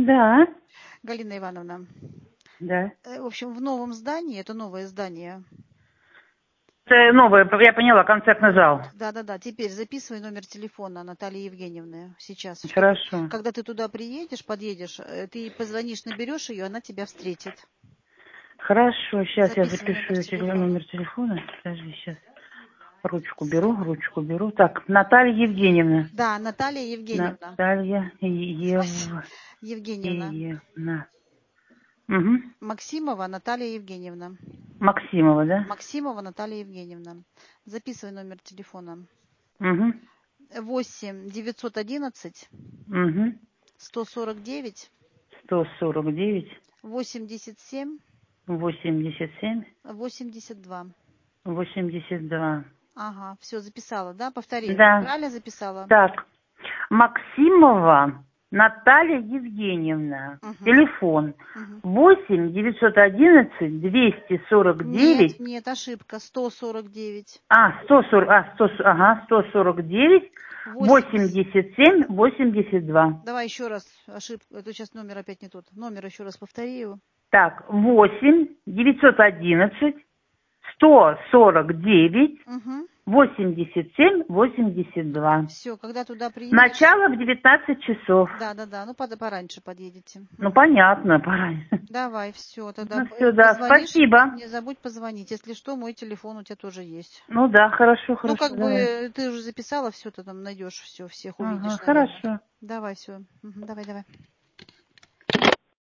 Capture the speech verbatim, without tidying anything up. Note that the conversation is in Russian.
Да, Галина Ивановна, да. э, в общем, в новом здании, это новое здание. Это новое, я поняла, концертный зал. Да-да-да, теперь записывай номер телефона Натальи Евгеньевны сейчас. Чтобы, Хорошо. когда ты туда приедешь, подъедешь, э, ты ей позвонишь, наберешь ее, она тебя встретит. Хорошо, сейчас я Записывай номер запишу теле- телефона. номер телефона. Подожди, сейчас. Ручку беру, ручку беру. Так, Наталья Евгеньевна. Да, Наталья Евгеньевна. Наталья Ев... Евгеньевна. Евна. Угу. Максимова Наталья Евгеньевна. Максимова, да? Максимова Наталья Евгеньевна. Записывай номер телефона. Угу. восемь девятьсот одиннадцать Угу. сто сорок девять сто сорок девять восемьдесят семь восемьдесят семь восемьдесят два. восемьдесят два. Ага, все записала, да? Повтори. Да. Правильно записала? Так, Максимова Наталья Евгеньевна. Угу. Телефон Угу. восемь девятьсот одиннадцать двести сорок Нет, девять. нет, ошибка. сто сорок девять. А, сто сорок, а, сто, ага, сто сорок девять восемьдесят. восемьдесят семь восемьдесят два. Давай еще раз ошибку. Это сейчас номер опять не тот. Номер еще раз повтори его. Так, восемь девятьсот одиннадцать сто сорок девять Угу. восемьдесят семь восемьдесят два. Все, когда туда приедешь. Начало в девятнадцать часов. Да, да, да. Ну, под, пораньше подъедете. Ну, Мгм. понятно, пора. Давай, все. Тогда Ну, э, все, да, позвонишь. спасибо. Не забудь позвонить. Если что, мой телефон у тебя тоже есть. Ну да, хорошо, Ну, хорошо, как давай. бы ты уже записала все, ты там найдешь все, всех Ага, увидишь, наверное. хорошо. Давай, все. Давай, давай.